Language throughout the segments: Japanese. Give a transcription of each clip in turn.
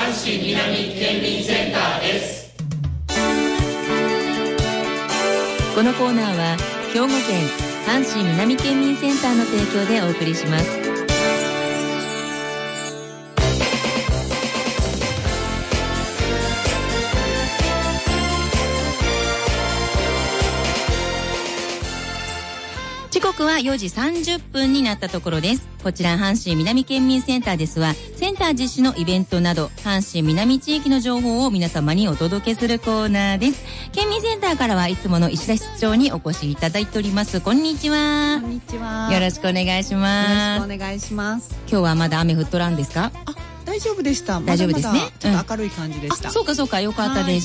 阪神南県民センターです。 このコーナーは兵庫県阪神南県民センターの提供でお送りします。時刻は4時30分になったところです。こちら阪神南県民センターですは、センター実施のイベントなど阪神南地域の情報を皆様にお届けするコーナーです。県民センターからはいつもの石田室長にお越しいただいております。こんにちは。 こんにちは。 よろしくお願いします。 よろしくお願いします。 今日はまだ雨降っとらんですか？ 大丈夫でした。 大丈夫ですね。 まだまだちょっと明るい感じでした。 そうかそうか、よかったです。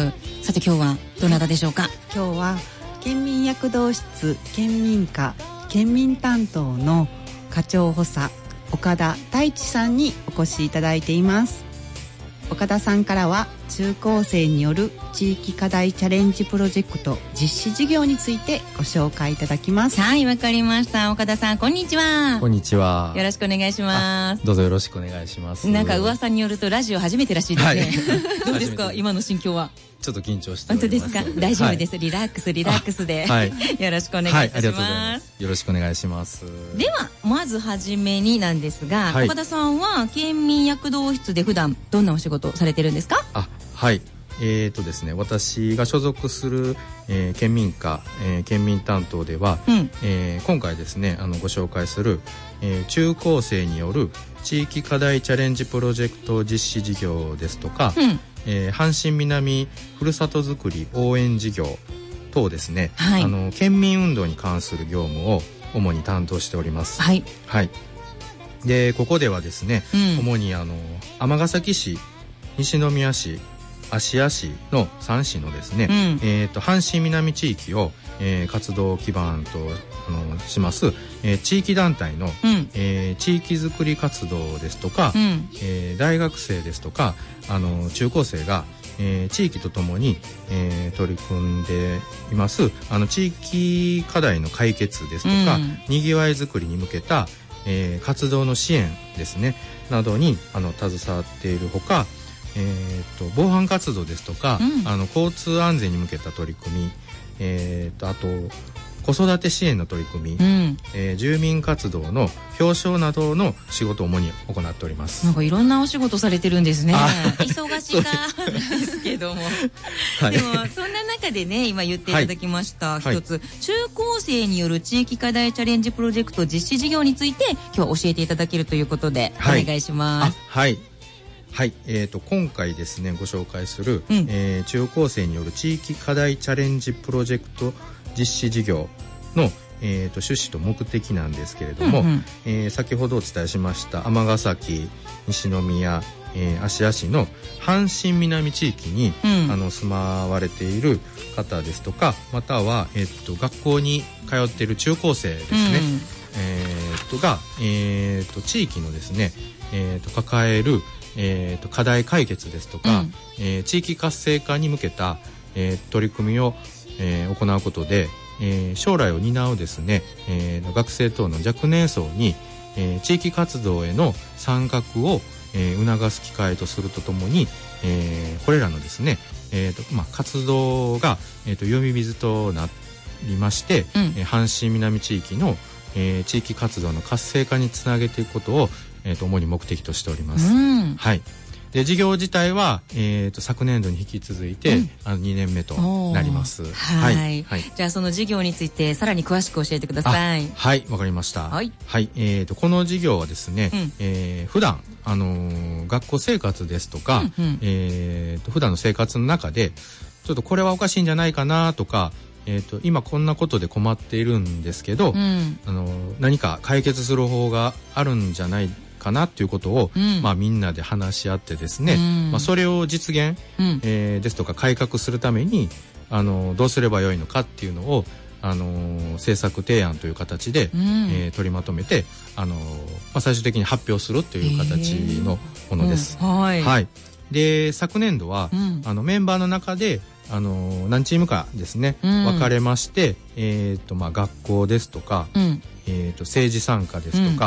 さて今日はどなたでしょうか？ 今日は県民躍動室県民課県民担当の課長補佐岡田太一さんにお越しいただいています。岡田さんからは中高生による地域課題チャレンジプロジェクト実施事業についてご紹介いただきます。 はい、わかりました。岡田さん、こんにちは。 こんにちは。 よろしくお願いします。 どうぞよろしくお願いします。 なんか噂によるとラジオ初めてらしいですね。どうですか、今の心境は？ ちょっと緊張しております。 本当ですか？大丈夫です。リラックスで、 はい、 よろしくお願いいたします。 はい、ありがとうございます。よろしくお願いします。 ではまずはじめになんですが、岡田さんは県民躍動室で普段どんなお仕事をされてるんですか？ はい。ですね、私が所属する、県民課、県民担当では、今回ですねご紹介する、中高生による地域課題チャレンジプロジェクト実施事業ですとか、阪神南ふるさとづくり応援事業等ですね、県民運動に関する業務を主に担当しております。はい。でここではですね、主に尼崎市、西宮市、芦屋市の3市のですね、阪神南地域を、活動基盤とします、地域団体の、地域づくり活動ですとか、大学生ですとか中高生が、地域とともに、取り組んでいます地域課題の解決ですとか、にぎわいづくりに向けた、活動の支援ですねなどに携わっているほか、防犯活動ですとか、交通安全に向けた取り組み、あと子育て支援の取り組み、住民活動の表彰などの仕事を主に行っております。 なんかいろんなお仕事されてるんですね。忙しかですけども、でもそんな中でね、今言っていただきました、一つ中高生による地域課題チャレンジプロジェクト実施事業について今日は教えていただけるということで、お願いします。 今回ですねご紹介する、中高生による地域課題チャレンジプロジェクト実施事業の、趣旨と目的なんですけれども、先ほどお伝えしました尼崎、西宮、芦屋市の阪神南地域に、住まわれている方ですとか、または、学校に通っている中高生ですね、が、地域のですね、抱える課題解決ですとか、地域活性化に向けた、取り組みを、行うことで、将来を担うですね、学生等の若年層に、地域活動への参画を、促す機会とするとともに、これらのですね、活動が、呼び水となりまして、阪神南地域の、地域活動の活性化につなげていくことを主に目的としております。で事業自体は、昨年度に引き続いて、2年目となります。 じゃあその事業についてさらに詳しく教えてください。 はい、わかりました。この事業はですね、普段学校生活ですとか、普段の生活の中でちょっとこれはおかしいんじゃないかなとか、今こんなことで困っているんですけど、何か解決する方法があるんじゃないかなっていうことを、みんなで話し合ってですね、それを実現、ですとか改革するためにどうすればよいのかっていうのを政策提案という形で、取りまとめて最終的に発表するという形のものです。で昨年度は、メンバーの中で何チームかですね、分かれまして、学校ですとか、政治参加ですとか、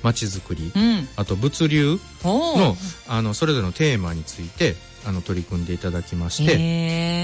まちづくり、あと物流のそれぞれのテーマについて取り組んでいただきまして、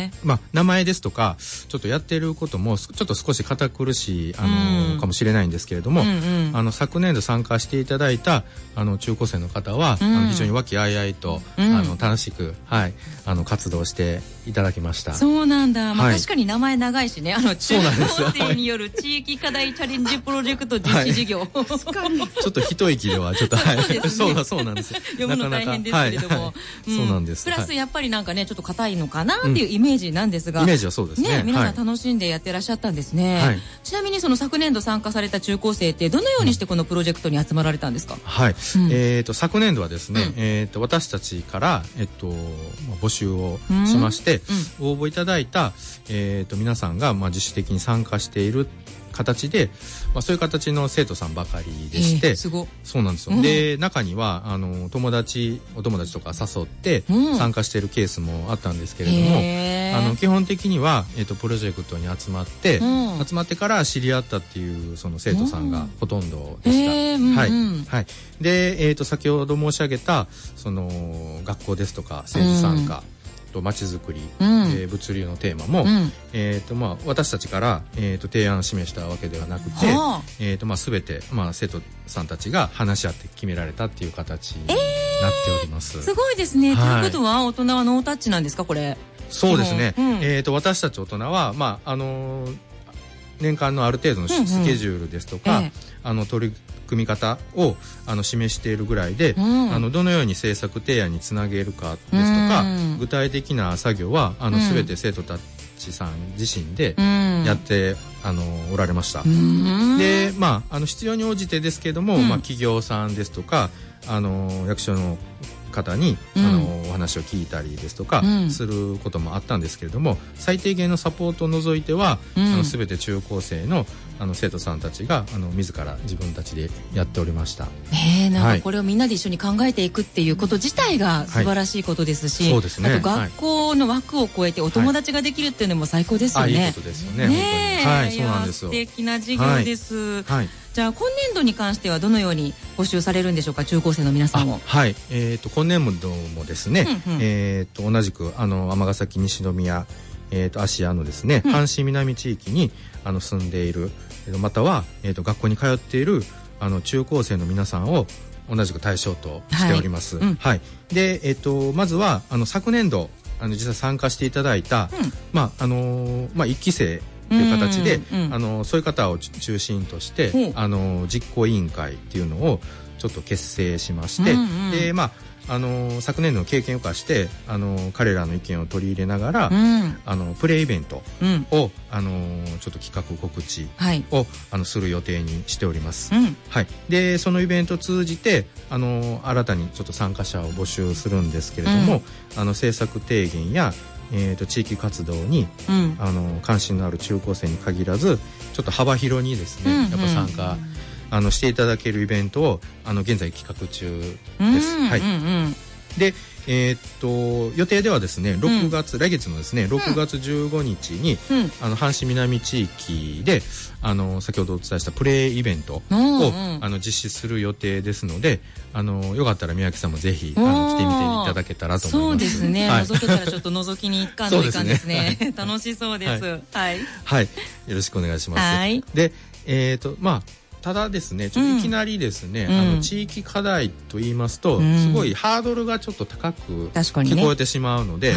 名前ですとかちょっとやってることもちょっと少し堅苦しいかもしれないんですけれども、昨年度参加していただいた中高生の方は、非常に和気あいあいと、楽しく、活動していただきました。 そうなんだ、確かに名前長いしね、中高生による地域課題チャレンジプロジェクト実施事業、ちょっと一息ではちょっとそうなんです。 読むの大変ですけれども、 そうなんです。 プラスやっぱりなんかねちょっと硬いのかなっていうイメージなんですが、 イメージはそうですね。 皆さん楽しんでやってらっしゃったんですね。ちなみにその昨年度参加された中高生ってどのようにしてこのプロジェクトに集まられたんですか？ 昨年度はですね、私たちから募集をしまして、応募いただいた皆さんが自主的に参加している形で、そういう形の生徒さんばかりでして、そうなんですよ。で、中にはお友達とか誘って参加しているケースもあったんですけれども、基本的にはプロジェクトに集まってから知り合ったっていうその生徒さんがほとんどでした。で、先ほど申し上げたその学校ですとか政治参加、まちづくり、物流のテーマも、私たちから、提案を示したわけではなくて、全て、生徒さんたちが話し合って決められたっていう形になっております。 すごいですね。ということは大人はノータッチなんですか、これ？ そうですね。私たち大人は、年間のある程度のスケジュールですとか、取り組み方を示しているぐらいで、どのように政策提案につなげるかですとか、具体的な作業は全て生徒たちさん自身でやっておられました。で、必要に応じてですけれども、企業さんですとか役所の方にお話を聞いたりですとかすることもあったんですけれども、最低限のサポートを除いては全て中高生の生徒さんたちが自ら自分たちでやっておりました。 なんかこれをみんなで一緒に考えていくっていうこと自体が素晴らしいことですし、 そうですね。 あと学校の枠を超えてお友達ができるっていうのも最高ですよね。 いいことですよね。そうなんですよ。 素敵な授業です。じゃあ今年度に関してはどのように募集されるんでしょうか、中高生の皆さんを。 今年度もですね、同じく尼崎西宮芦屋のですね、阪神南地域に住んでいる、または学校に通っている中高生の皆さんを同じく対象としております。で、まずは昨年度実際参加していただいた、1期生という形で、そういう方を中心として実行委員会っていうのをちょっと結成しまして、で昨年度の経験を生かして彼らの意見を取り入れながら、プレイベントを、ちょっと企画告知を、する予定にしております。でそのイベントを通じて新たにちょっと参加者を募集するんですけれども、政策提言や地域活動に、関心のある中高生に限らずちょっと幅広にですね、やっぱ参加していただけるイベントを現在企画中です。で、予定ではですね、来月のですね6月15日に、阪神南地域で先ほどお伝えしたプレイイベントを実施する予定ですので、よかったら宮城さんもぜひ来てみていただけたらと思います。 そうですね、覗けたらちょっと覗きに行かないかんですね。楽しそうです。よろしくお願いします。で、ただですね、ちょっといきなりですね、地域課題と言いますと、すごいハードルがちょっと高く聞こえてしまうので、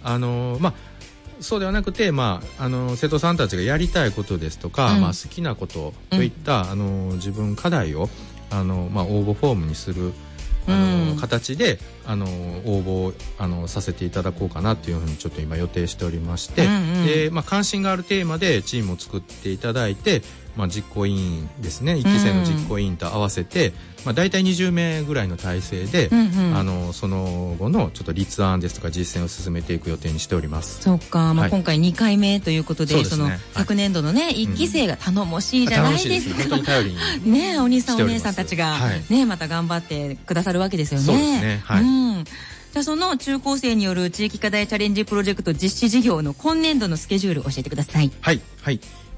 そうではなくて、生徒さんたちがやりたいことですとか、好きなことといった、自分課題を応募フォームにする形で応募させていただこうかなというふうにちょっと今予定しておりまして、で関心があるテーマでチームを作っていただいて、実行委員ですね、1期生の実行委員と合わせて、大体20名ぐらいの体制で、その後のちょっと立案ですとか実践を進めていく予定にしております。 そうか、今回2回目ということで、その昨年度のね1期生が頼もしいじゃないですか。 本当に頼りにね、お兄さんお姉さんたちがね、また頑張ってくださるわけですよね。 そうですね。 じゃあその中高生による地域課題チャレンジプロジェクト実施事業の今年度のスケジュールを教えてください。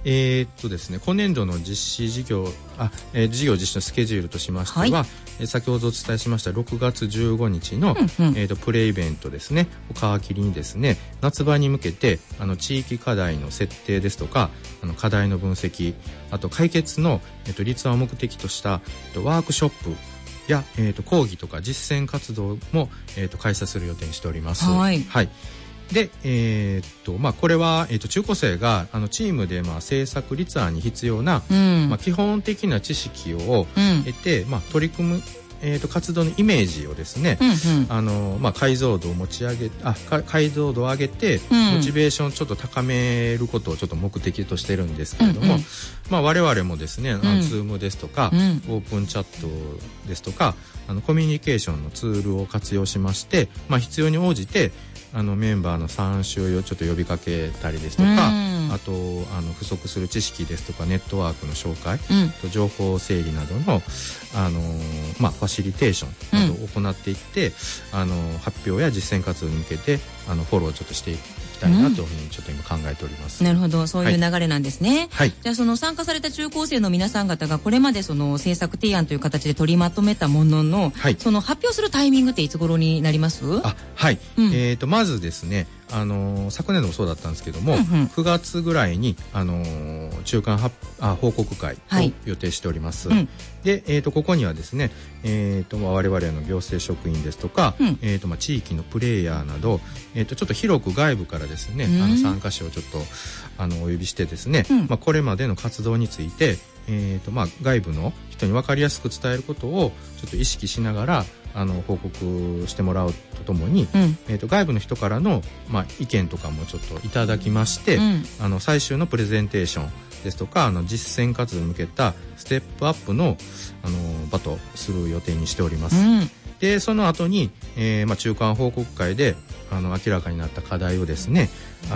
ですね、今年度の実施事業実施のスケジュールとしましては、先ほどお伝えしました6月15日の、プレイベントですねを皮切りにですね、夏場に向けて地域課題の設定ですとか課題の分析、あと解決の、立案を目的とした、ワークショップや、講義とか実践活動も、開催する予定にしております。はい、で、これは、中高生がチームで、政策立案に必要な、基本的な知識を得て、取り組む、活動のイメージをですね、解像度を上げて、モチベーションをちょっと高めることをちょっと目的としてるんですけれども、我々もですね、Zoom ですとか、オープンチャットですとかコミュニケーションのツールを活用しまして、必要に応じてメンバーの参集をちょっと呼びかけたりですとか、あと不足する知識ですとかネットワークの紹介、と情報整理などの、ファシリテーションなどを行っていって、発表や実践活動に向けてフォローをちょっとしていきたいなというふうにちょっと今考えております。 なるほど、そういう流れなんですね。じゃあその参加された中高生の皆さん方がこれまでその政策提案という形で取りまとめたものの、その発表するタイミングっていつ頃になります？ まずですね、昨年度もそうだったんですけども、9月ぐらいに、中間報告会を予定しております。で、ここにはですね、我々の行政職員ですとか、地域のプレイヤーなど、ちょっと広く外部からですね、参加者をちょっとお呼びしてですね、これまでの活動について、外部の人に分かりやすく伝えることをちょっと意識しながら報告してもらうとともに、外部の人からの、意見とかもちょっといただきまして、最終のプレゼンテーションですとか実践活動に向けたステップアップの、場とする予定にしております。でその後に、中間報告会で明らかになった課題をですね、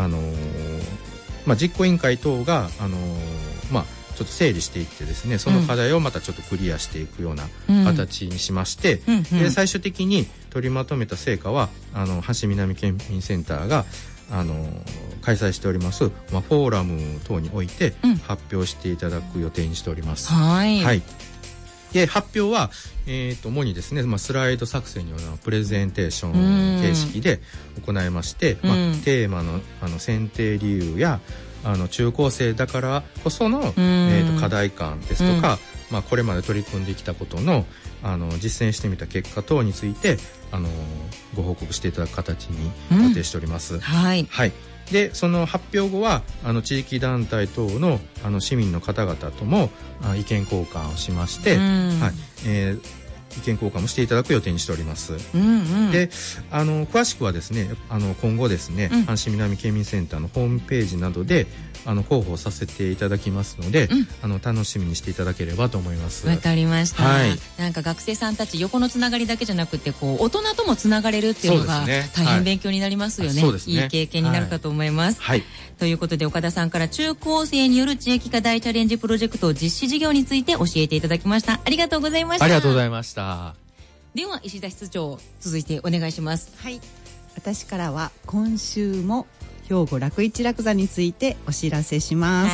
実行委員会等がちょっと整理していってですね、その課題をまたちょっとクリアしていくような形にしまして、で最終的に取りまとめた成果は阪神南県民センターが開催しております、フォーラム等において発表していただく予定にしております。で発表は、主にですね、スライド作成によるプレゼンテーション形式で行いまして、テーマの選定理由や中高生だからこその、課題感ですとか、これまで取り組んできたことの実践してみた結果等についてご報告していただく形に予定しております。でその発表後は地域団体等の市民の方々とも意見交換をしまして、意見交換もしていただく予定にしております。で詳しくはですね今後ですね、阪神南県民センターのホームページなどで広報させていただきますので、楽しみにしていただければと思います。 わかりました。なんか学生さんたち横のつながりだけじゃなくて大人ともつながれるっていうのが大変勉強になりますよね。いい経験になるかと思います。ということで岡田さんから中高生による地域課題チャレンジプロジェクト実施事業について教えていただきました。ありがとうございました。 ありがとうございました。 では石田室長、続いてお願いします。 私からは今週も兵庫楽市楽座についてお知らせします。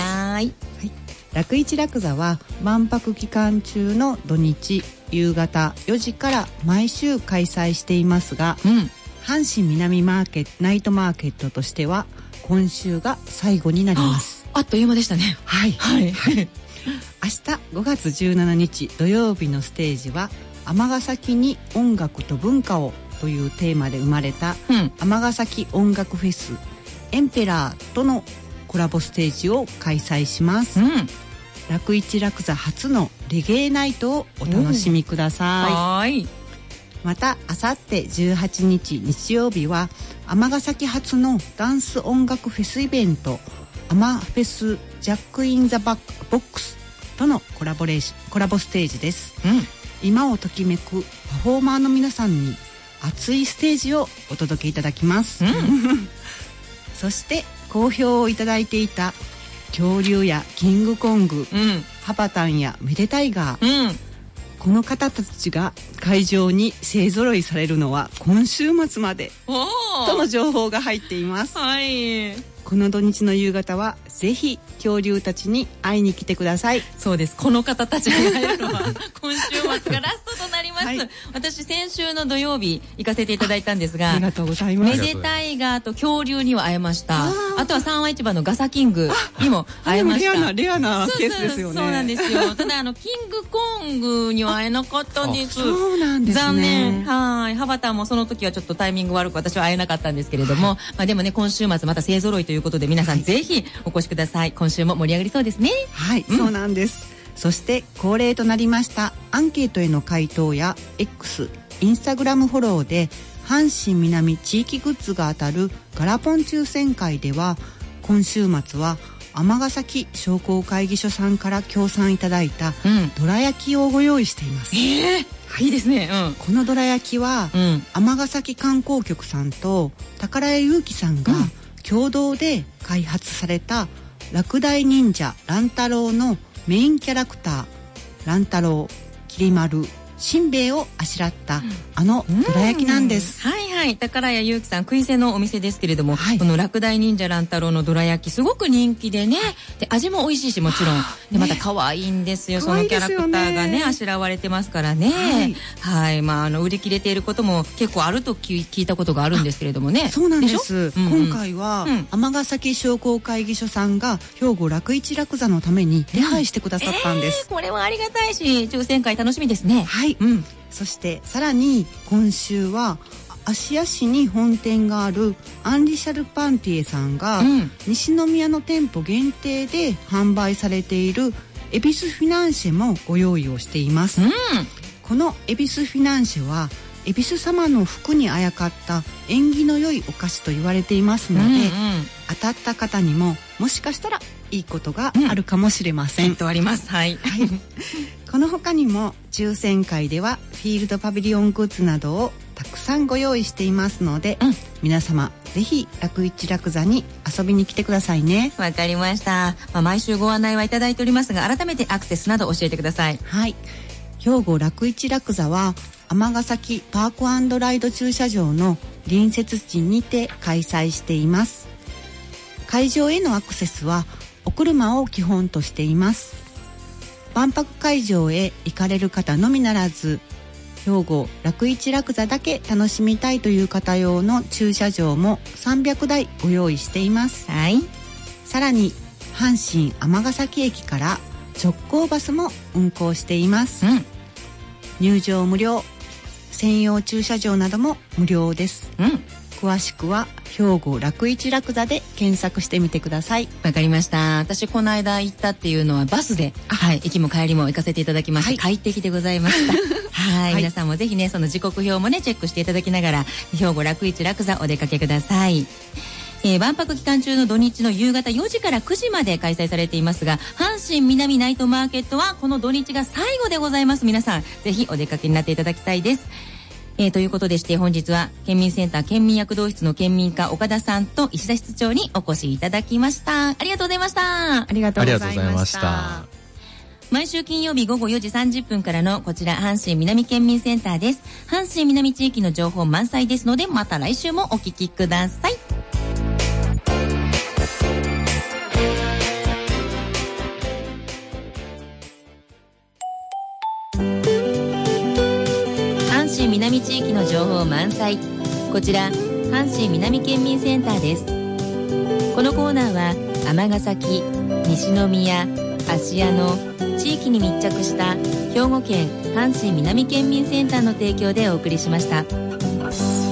楽市楽座は万博期間中の土日夕方4時から毎週開催していますが、阪神南ナイトマーケットとしては今週が最後になります。 あっという間でしたね。 明日5月17日土曜日のステージは尼崎に音楽と文化をというテーマで生まれた尼崎音楽フェスエンペラーとのコラボステージを開催します。楽市楽座初のレゲエナイトをお楽しみください。またあさって18日日曜日は尼崎初のダンス音楽フェスイベントアマフェスジャックインザボックスとのコラボステージです。今をときめくパフォーマーの皆さんに熱いステージをお届けいただきます。そして好評をいただいていた恐竜やキングコング、ハバタンやメデタイガー、この方たちが会場に勢ぞろいされるのは今週末までとの情報が入っています。 この土日の夕方はぜひ恐竜たちに会いに来てください。 そうです。この方たちが会えるのは今週末がラストとなります、はい、私先週の土曜日行かせていただいたんですが、 ありがとうございます。 めでタイガーと恐竜には会えました。あとは三和市場のガサキングにも会えました。 レアなケースですよね。 そうなんですよ。ただキングコングには会えなかったんです。 そうなんですね。 残念。はい。ハバターもその時はちょっとタイミング悪く私は会えなかったんですけれども、まあでもね、今週末また勢揃いということで皆さんぜひお越しください。今週も盛り上がりそうですね。 はい、そうなんです。そして恒例となりましたアンケートへの回答や X、インスタグラムフォローで阪神南地域グッズが当たるガラポン抽選会では、今週末は尼崎商工会議所さんから協賛いただいたどら焼きをご用意しています。 いいですね。 このどら焼きは尼崎観光局さんと宝屋勇気さんが共同で開発された落第忍者乱太郎のメインキャラクター乱太郎、きり丸、しんべヱをあしらったあのどら焼きなんです。 はいはい。宝屋勇気さん食いせのお店ですけれども、はい、この落第忍者乱太郎のどら焼きすごく人気でね、で味も美味しいしもちろんでまた可愛いんですよ。そのキャラクターがねあしらわれてますからね。はい、はい。まあ売り切れていることも結構あると聞いたことがあるんですけれどもね。 そうなんです。今回は尼崎商工会議所さんが兵庫楽市楽座のために手配してくださったんです。 これはありがたいし抽選会楽しみですね。 はい。そしてさらに今週は芦屋市に本店があるアンリシャルパンティエさんが、西宮の店舗限定で販売されている恵比寿フィナンシェもご用意をしています。この恵比寿フィナンシェは恵比寿様の服にあやかった縁起の良いお菓子と言われていますので、当たった方にももしかしたらいいことがあるかもしれません。 あります。はい。 この他にも抽選会ではフィールドパビリオングッズなどをたくさんご用意していますので、皆様ぜひ楽市楽座に遊びに来てくださいね。 わかりました。毎週ご案内はいただいておりますが、改めてアクセスなど教えてください。 はい。兵庫楽市楽座は尼崎パーク&ライド駐車場の隣接地にて開催しています。会場へのアクセスはお車を基本としています。万博会場へ行かれる方のみならず、兵庫楽市楽座だけ楽しみたいという方用の駐車場も300台ご用意しています。 はい。 さらに阪神尼崎駅から直行バスも運行しています。入場無料、専用駐車場なども無料です。詳しくは兵庫楽市楽座で検索してみてください。 わかりました。私この間行ったっていうのはバスで、はい、行きも帰りも行かせていただきまして、快適でございました。はい、皆さんもぜひねその時刻表もねチェックしていただきながら兵庫楽市楽座お出かけください。万博期間中の土日の夕方4時から9時まで開催されていますが、阪神南ナイトマーケットはこの土日が最後でございます。皆さんぜひお出かけになっていただきたいです。ということでして本日は県民センター県民躍動室の県民課岡田さんと石田室長にお越しいただきました。ありがとうございました。 ありがとうございました。 毎週金曜日午後4時30分からのこちら阪神南県民センターです。阪神南地域の情報満載ですので、また来週もお聞きください。南地域の情報満載。こちら阪神南県民センターです。このコーナーは尼崎、西宮、芦屋の地域に密着した兵庫県阪神南県民センターの提供でお送りしました。